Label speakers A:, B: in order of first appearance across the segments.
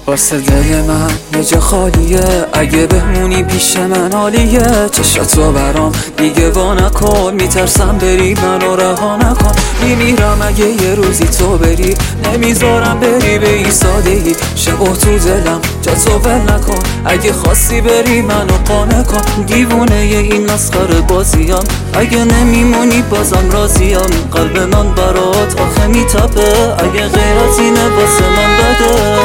A: واسه دل من یه جا خالیه، اگه بمونی پیش من عالیه. چشاتو برام دیگه وا نکن، میترسم بری منو رها نکن. میمیرم اگه یه روزی تو بری، نمیذارم بری به این سادگی. شبا تو دلم جا تو ول نکن، اگه خواستی بری منو قانع کن. دیوونه ی این مسخره بازیم، اگه نمیمونی بازم راضیم. قلب من برات آخه میتپه، اگه غیر از اینه واسه من بده.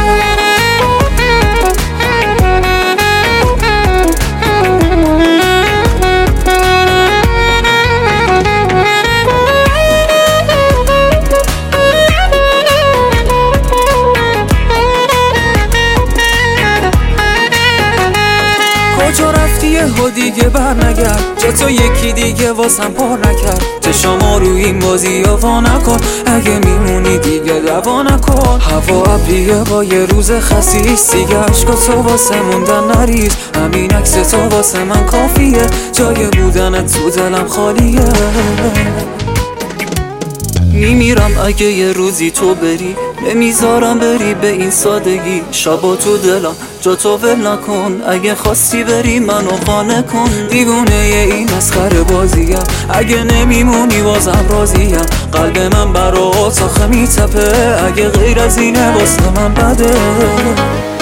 A: کجا رفتی یهو دیگه بر نگرد، جا تو یکی دیگه واسم پر نکرد. چشامو روی این بازی وا نکن، اگه میمونی دیگه دوا نکن. هوا ابریه با یه روز خسیس، دیگه عشقا تو واسه موندن نریز. همین عکس تو واسه من کافیه، جای بودنت تو دلم خالیه. میمیرم اگه یه روزی تو بری، نمیذارم بری به این سادگی. شبا تو دلم جا تو ول نکن، اگه خواستی بری منو قانع کن. دیوونه ی این مسخره بازیم، اگه نمیمونی بازم راضیم. قلب من برات آخه میتپه، اگه غیر از اینه واسه من بده.